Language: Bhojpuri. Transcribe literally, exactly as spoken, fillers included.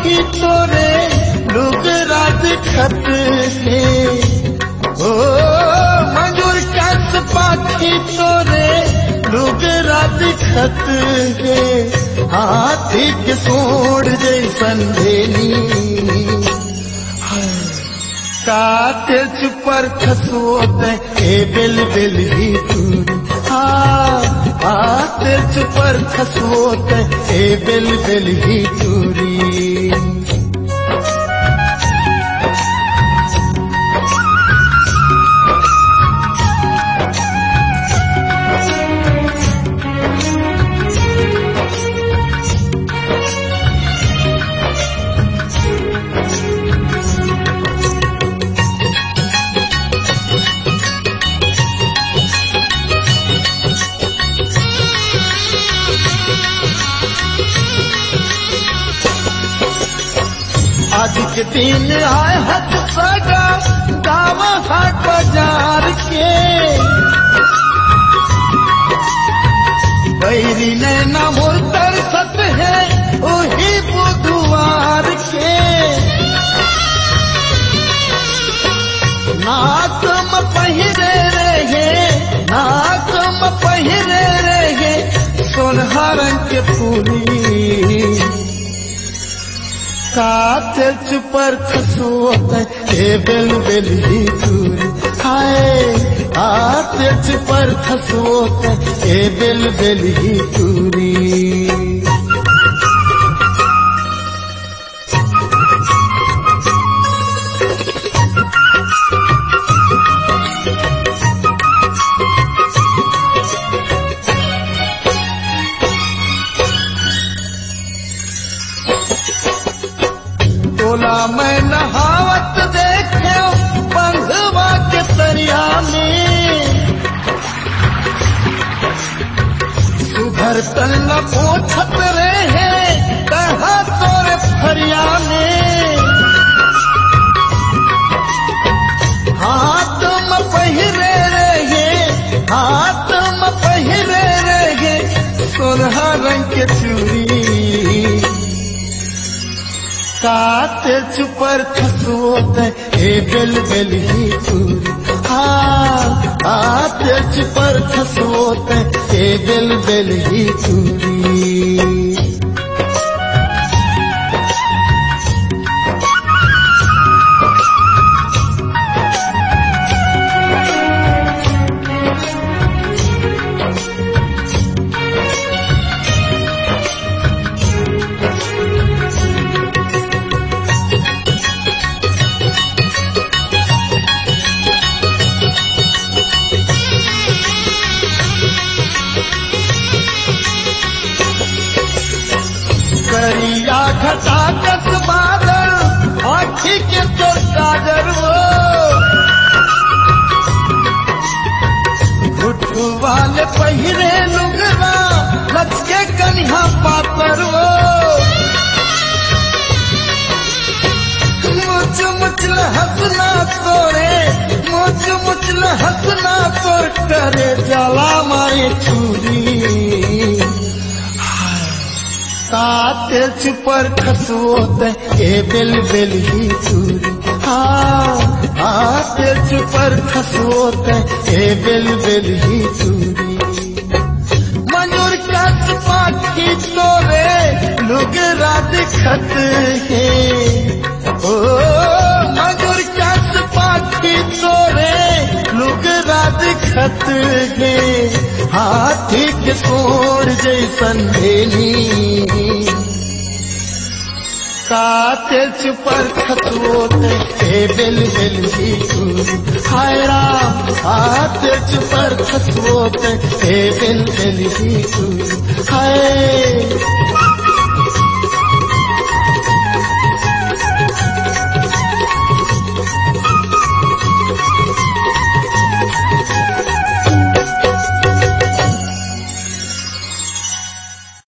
पाखी तोरे लुगरा दिखत है। ओ मंजूर कस पाखी तोरे लुगरा दिखत है। हाथी के सोड़ जैसन धेनी काते चुपर खसोत ए बिल बिल ही तूरी। हाँ काते चुपर खसोत ए बिल बिल ही तूरी। आज के दिन आए हथ सगा गाँव हाट बाजार के। बैरी नैना मोर तरसत है वही बुधवार के। नाक में पहिरे रहे नाक में पहिरे रहे सोनहा रंग के फूली। काते चुपर खसोत ए बिल बिल ही तूरी। हाय काते चुपर खसोत ए बिल बिल ही तूरी। तोला मैं नहावत देखे बंधवा के तरिया में। सुधर तल न पोछत रहे कहा तोरे फरिया में। हाथ में पहिरे रहे हाथ में पहिरे रहे सोलहा रंग के चूड़ी। काते चुपर खसोत ए बिल बिल ही तूरी। हाँ काते चुपर खसोत ए बिल बिल ही तूरी। करिया घटा कस बादल आँखी के तो काजर वो। घुटू वाले पहिरे लुगरा लचके कन्हा पातर वो। मुच मुचल हंसना तोरे मुच मुचल हंसना तोर करे जला मारे छुरी। काते चुपर खसोत ए बिल बिल ही तूरी। हाँ काते चुपर खसोत ए बिल बिल ही तूरी। मंजूर कस पाखी तोरे लुगरा दिखत है। ओ मंजूर कस पाखी तोरे लुगरा दिखत है। हाथी के सोड़ जैसन धेनी काते चुपर खसोत ए बिल बिल ही तूरी। हाय राम काते चुपर खसोत ए बिल बिल ही तूरी। हाय